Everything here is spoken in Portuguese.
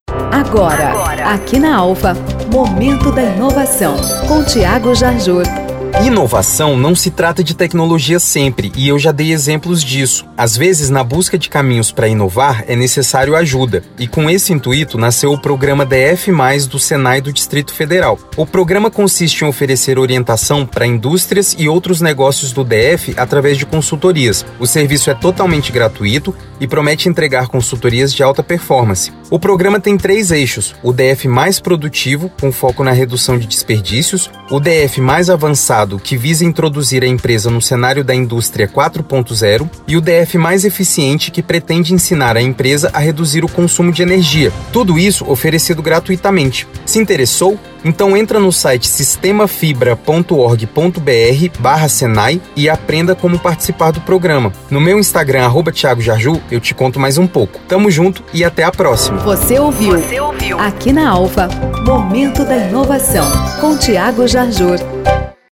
Agora, aqui na Alfa, Momento da Inovação, com Thiago Jarjur. Inovação não se trata de tecnologia sempre, e eu já dei exemplos disso. Às vezes, na busca de caminhos para inovar, é necessário ajuda. E com esse intuito, nasceu o programa DF+, do Senai do Distrito Federal. O programa consiste em oferecer orientação para indústrias e outros negócios do DF através de consultorias. O serviço é totalmente gratuito e promete entregar consultorias de alta performance. O programa tem 3 eixos: o DF mais produtivo, com foco na redução de desperdícios; o DF mais avançado, que visa introduzir a empresa no cenário da indústria 4.0, e o DF mais eficiente, que pretende ensinar a empresa a reduzir o consumo de energia. Tudo isso oferecido gratuitamente. Se interessou? Então entra no site sistemafibra.org.br/Senai e aprenda como participar do programa. No meu Instagram, @Thiago Jarju, eu te conto mais um pouco. Tamo junto e até a próxima. Você ouviu aqui na Alfa, Momento da Inovação, com Thiago Jarjur.